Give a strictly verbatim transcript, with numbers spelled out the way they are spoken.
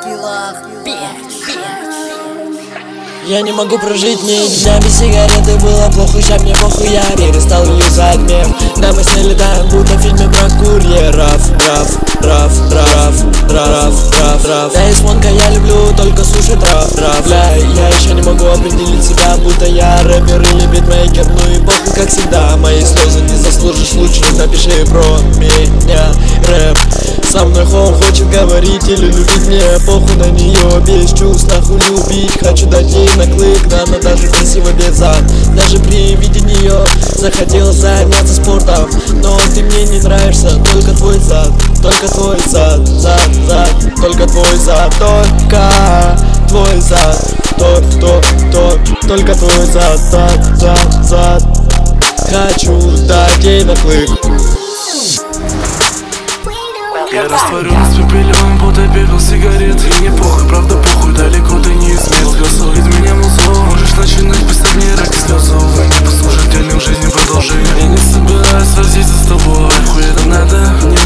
скиллах, печь. Я не могу прожить ни дня без сигареты. Было плохо, ща мне похуй, я перестал юзать мем. Да, мы с ней летаем, будто в фильме про курьеров. Раф, раф, раф, раф, раф, раф. Да, из фонка я люблю только суши, трав, трав. Бля, я еще не могу определить себя, будто я рэпер или битмейкер. Ну и похуй, как всегда, мои слезы не заслужишь, лучше напиши про меня рэп. Со мной хоум хочет говорить или любить мне, похуй на нее, без чувств, нахуй любить. Хочу дать ей наклык, да, она даже красиво без зад. Даже при виде нее захотелось заняться спортом. Но ты мне не нравишься, только твой зад, только твой зад, зад, зад, только твой зад, только твой зад, то, то, то, только твой зад, зад, зад, зад. Хочу дать ей наклык. Я растворюсь в пепелем, будто пепел сигарет. И не похуй, правда похуй, далеко ты не измерил. Голосу из меня музло, можешь начинать писать мне рэп. Слезы, увы, не послужат реальным жизни продолжением. Я не собираюсь возиться с тобой, хуй это надо.